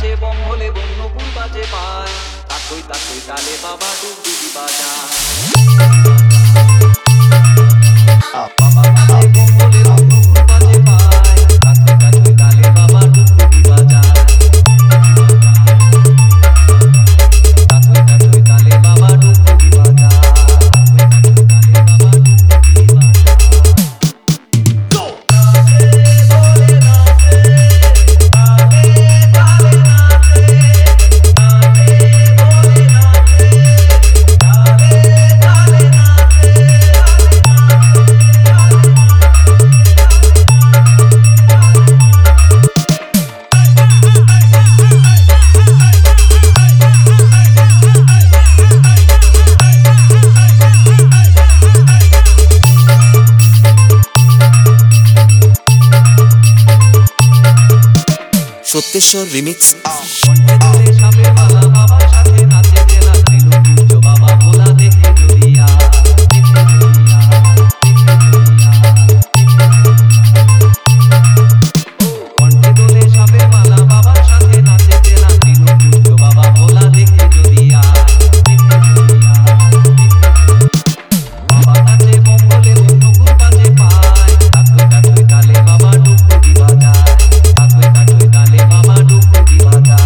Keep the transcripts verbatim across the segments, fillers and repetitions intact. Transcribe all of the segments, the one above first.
নাচে বম্বলে বন্যকুল বাজে পায়, তাকই তাকই তালে বাবা ডুগডুগি বাজায়। বাবা নাচে বম্বলে বন্যকুল বাজে পায়, তাকই তাকই তালে বাবা ডুগডুগি বাজায়। তাকই তাকই তালে বাবা ডুগডুগি বাজায়। সত্যেশ্বর রিমিক্স। কণ্ঠে দোলে সাপের মালা, বাবার সাথে নাচে জেলা, ত্রিলোক বাবা ভোলা দেখে দুনিয়া, দেখে দুনিয়া, দেখে দুনিয়া। কণ্ঠে দোলে সাপের মালা, বাবার সাথে নাচে জেলা, ত্রিলোক বাবা ভোলা দেখে দুনিয়া, দেখে দুনিয়া, বাবা নাচে বম্বলে বন্যকুল বাজে পায়, তাকই তাকই তালে বাবা ডুগডুগি বাজায়, তাকই তাকই তালে বাবা ডুগডুগি বাজায়।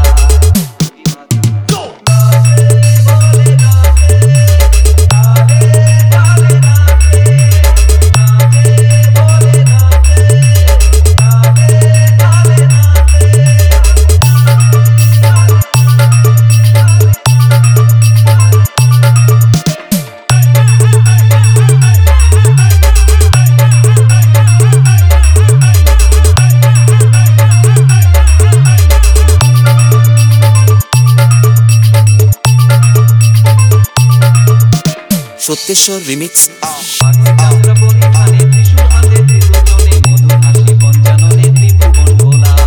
সত্যেশ্বর রিমিক্স। মাঘে যাত্রা পরিধানে, ত্রিশূল হাতে ত্রিলোচনে, মধুর হাসি পঞ্চাননে, ত্রিভুবন ভোলায়।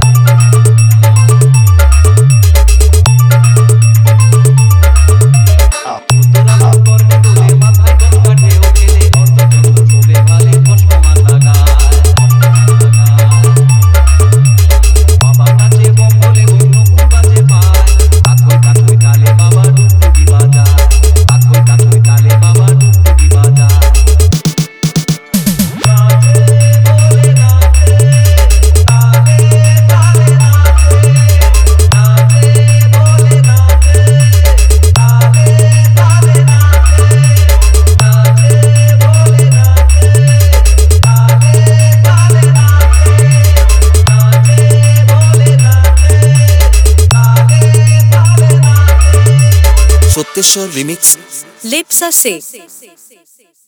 উত্তরালোক কর্ণে দোলে, মাথায় গঙ্গা ঢেউ খেলে, অর্ধচন্দ্র শোভে ভালে, ভস্মমান লাগায়। বাবা নাচে বম্বলে বন্যকুল বাজে পায়, তাকই তাকই তালে বাবা ডুগডুগি বাজায়, তাকই তাকই তালে বাবা ডুগডুগি বাজায়। সত্যেশ্বর রিমিক্স। लिप्सा से